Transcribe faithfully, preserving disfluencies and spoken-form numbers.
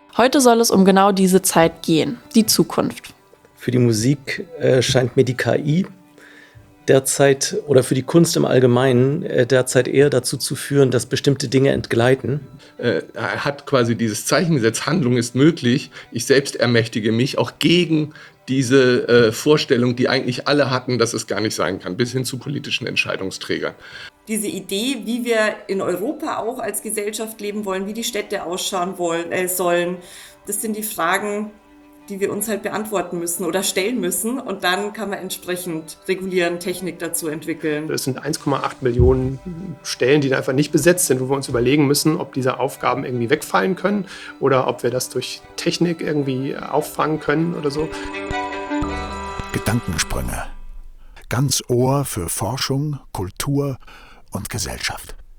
Heute soll es um genau diese Zeit gehen, die Zukunft. Für die Musik äh, scheint mir die K I derzeit oder für die Kunst im Allgemeinen äh, derzeit eher dazu zu führen, dass bestimmte Dinge entgleiten. Äh, er hat quasi dieses Zeichen gesetzt, Handlung ist möglich, ich selbst ermächtige mich, auch gegen diese äh, Vorstellung, die eigentlich alle hatten, dass es gar nicht sein kann, bis hin zu politischen Entscheidungsträgern. Diese Idee, wie wir in Europa auch als Gesellschaft leben wollen, wie die Städte ausschauen wollen, äh, sollen, das sind die Fragen, die wir uns halt beantworten müssen oder stellen müssen. Und dann kann man entsprechend regulieren, Technik dazu entwickeln. Das sind eins Komma acht Millionen Stellen, die da einfach nicht besetzt sind, wo wir uns überlegen müssen, ob diese Aufgaben irgendwie wegfallen können oder ob wir das durch Technik irgendwie auffangen können oder so. Gedankensprünge. Ganz Ohr für Forschung, Kultur und Gesellschaft.